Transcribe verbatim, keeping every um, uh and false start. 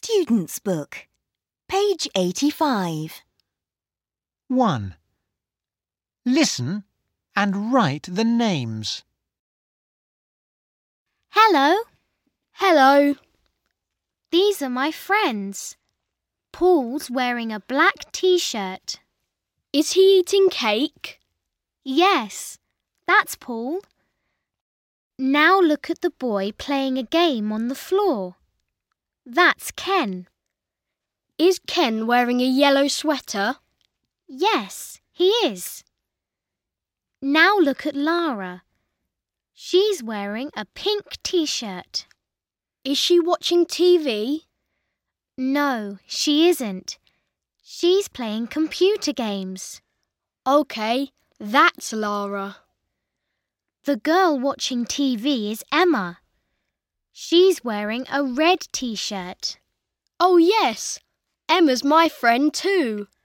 Student's Book, page eighty-five. one. Listen and write the names. Hello. Hello. These are my friends. Paul's wearing a black t-shirt. Is he eating cake? Yes, that's Paul. Now look at the boy playing a game on the floor. That's Ken. Is Ken wearing a yellow sweater? Yes, he is. Now look at Lara. She's wearing a pink t-shirt. Is she watching T V? No, she isn't. She's playing computer games. OK, that's Lara. The girl watching T V is Emma. She's wearing a red t-shirt. Oh yes, Emma's my friend too.